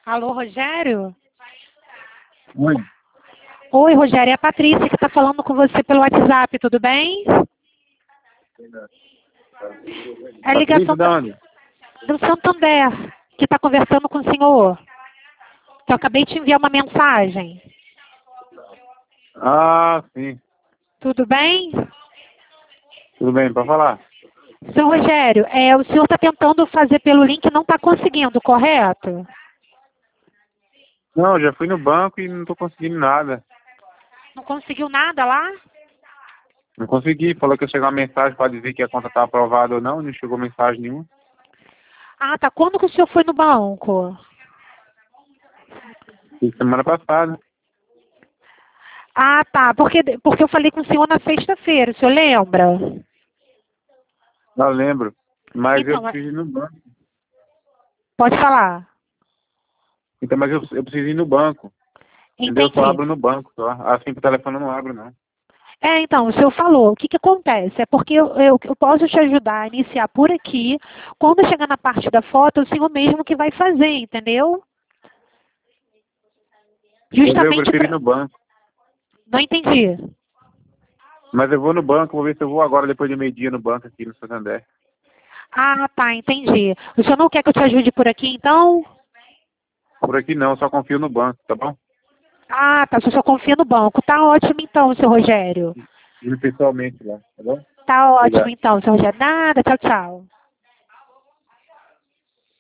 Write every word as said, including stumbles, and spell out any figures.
Alô, Rogério? Oi. Oi, Rogério, é a Patrícia que está falando com você pelo WhatsApp, tudo bem? É a ligação Patrícia, de onde? do Santander, que está conversando com o senhor. Que eu acabei de enviar uma mensagem. Ah, sim. Tudo bem? Tudo bem, pode falar. Seu Rogério, é, o senhor está tentando fazer pelo link e não está conseguindo, correto? Não, já fui no banco e não estou conseguindo nada. Não conseguiu nada lá? Não consegui. Falou que ia chegar uma mensagem para dizer que a conta está aprovada ou não. Não chegou mensagem nenhuma. Ah, tá. Quando que o senhor foi no banco? Fiz semana passada. Ah, tá. Porque, porque eu falei com o senhor na sexta-feira, o senhor lembra? Não lembro. Mas eu Então, é- preciso ir no banco. pode falar. Então, mas eu, eu preciso ir no banco. Entendeu? Eu só Entendi. abro no banco. Só. Assim pro telefone eu não abro, não. É, então, o senhor falou. O que, que acontece? É porque eu, eu, eu posso te ajudar a iniciar por aqui. Quando chegar na parte da foto, é o senhor mesmo que vai fazer, entendeu? Mas eu Justamente prefiro ir pra... no banco. Não entendi. Mas eu vou no banco. Vou ver se eu vou agora, depois de meio-dia, no banco aqui no Santander. Ah, tá, entendi. O senhor não quer que eu te ajude por aqui, então? Por aqui não, só confio no banco, tá bom? Ah, tá, o senhor só confia no banco. Tá ótimo, então, seu Rogério. Ir pessoalmente lá, tá bom? Tá ótimo, Obrigado. então, seu Rogério. Nada, tchau, tchau.